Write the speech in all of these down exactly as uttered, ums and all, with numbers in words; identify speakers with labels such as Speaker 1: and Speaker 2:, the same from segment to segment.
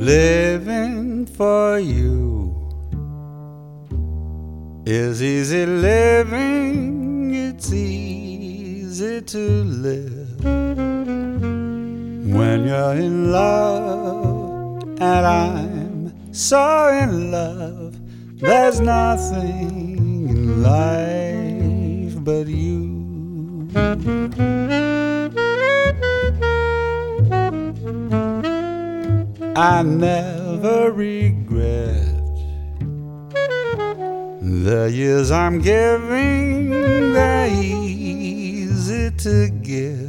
Speaker 1: Living for you is easy living, it's easy to live when you're in love, and I'm so in love. There's nothing in life but you. I never regret the years I'm giving, they're easy to give.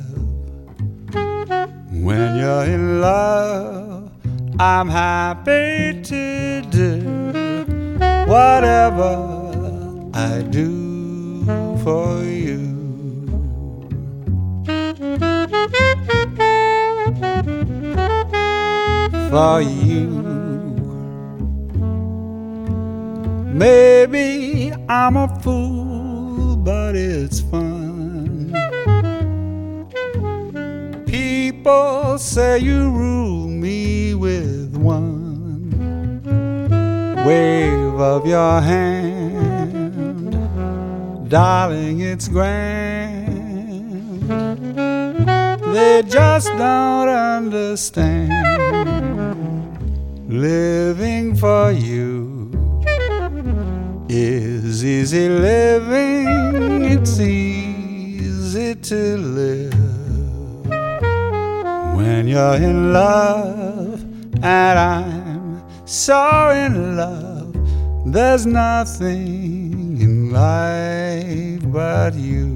Speaker 1: When you're in love, I'm happy to do whatever I do for you. For you. Maybe I'm a fool, but it's fun. People say you rule me with one wave of your hand. Darling, it's grand. They just don't understand. Living for you is easy living, it's easy to live when you're in love, and I'm so in love. There's nothing in life but you.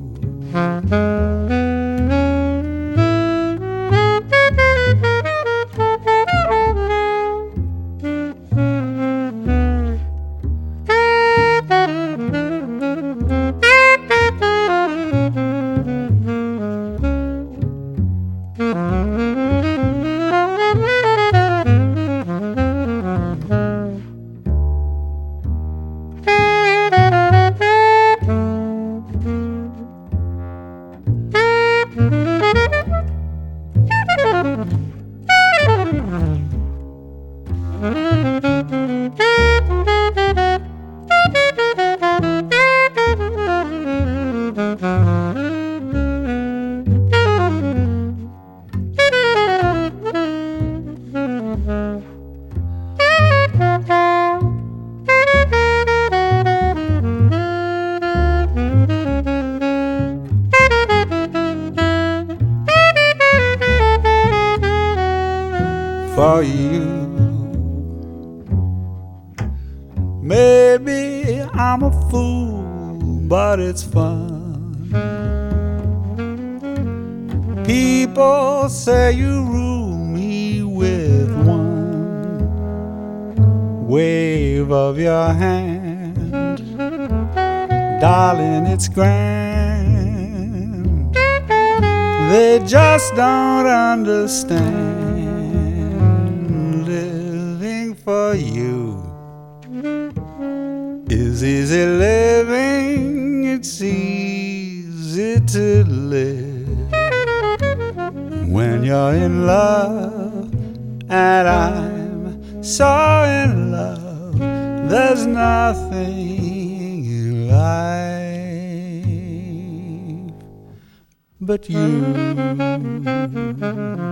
Speaker 1: For you. Maybe I'm a fool, but it's fun. People say you rule me with one wave of your hand. Darling, it's grand. They just don't understand. For you is easy living, it's easy to live when you're in love, and I'm so in love. There's nothing in life but you.